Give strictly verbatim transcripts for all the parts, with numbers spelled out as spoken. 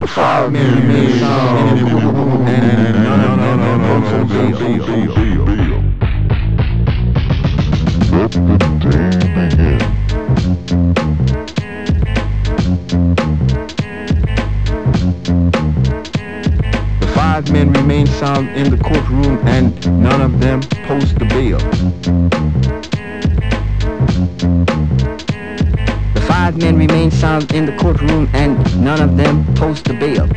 Five men remain sound in the courtroom, and none of them posted bail. Let the day begin. The five men remain sound in the courtroom, and none of them post the bail. The five men remain sound in the courtroom, and none of them post the bail.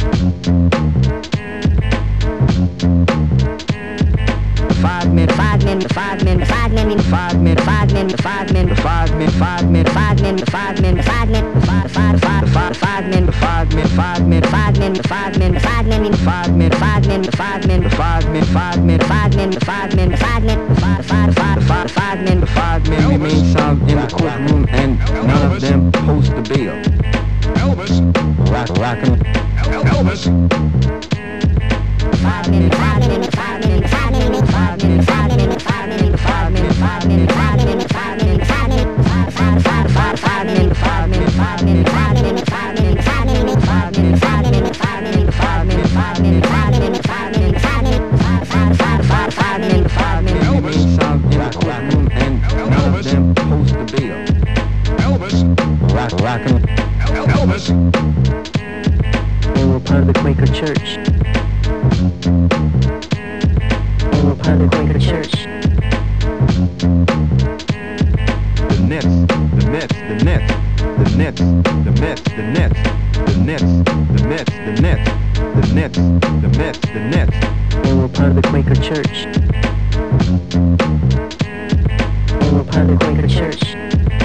The five men, five men, the five men, the five men, the five men, the five men, the five men, the five men, five men, five men, the five men, the five men, the five, five, five, five, five men, the five men, five men, five men, the five men, the five men, the five men, five men, the five men, the five men, five men, five men, the five men, the five men, the five, five, five, five, five men, the five men remain sound in the courtroom, and none of them post the bail. Elvis, rock, rockin', Elvis. Five men, five men, five men, five men, five men, five men, five men, five men, five men, five men, five men, five men, five, five, five, five men, five men, five men, five men, five men, five men, five men, five men, five men, five men, five men, five men, five men, five men, five, five, five, five, five men, five men, remain sound in the courtroom, and none of them post the bail. Elvis, rock, rockin', Elvis. They were part of the Quaker Church. They were part of the Quaker Church. The Nets, the Mets, the Nets, the Nets, the Mets, the Nets, the Nets, the Mets, the Nets, the Nets, the Mets, the Nets. They were part of the Quaker Church. They were part of the Quaker Church.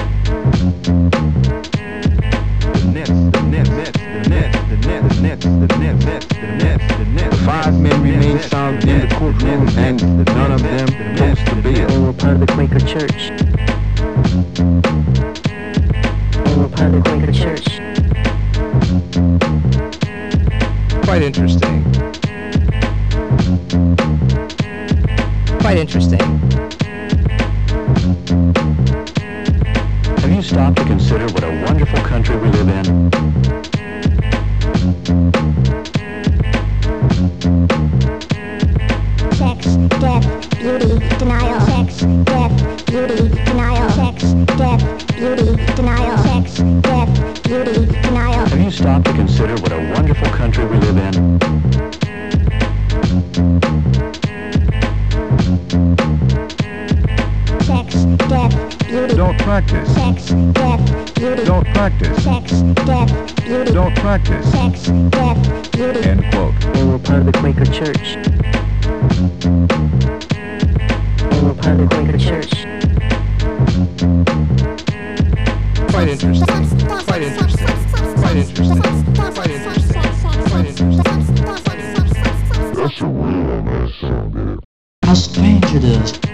The Nets, the Nets, the Nets, the Nets, the Nets, the Nets, the Nets, the Nets. The five men remain sound in the courtroom, and none of them post the bail. They were part of the Quaker Church. They were part of the Quaker Church. Quite interesting. Quite interesting. Have you stopped to consider what a wonderful country we live in? Sex, death, beauty, denial. Sex, death, beauty, denial. Sex, death, beauty, denial. Sex, death, beauty, denial. Have you stopped to consider what a wonderful country we live in? Sex, death, beauty. Don't practice. Sex, death, beauty. Don't practice. Sex, death, beauty. Don't practice. Sex, death, beauty. End quote. They were part of the Quaker Church. They were part of the Quaker Church. Quite interesting. Quite interesting. Quite interesting. Quite interesting. Quite interesting. That's a real nice song, dude. How strange it is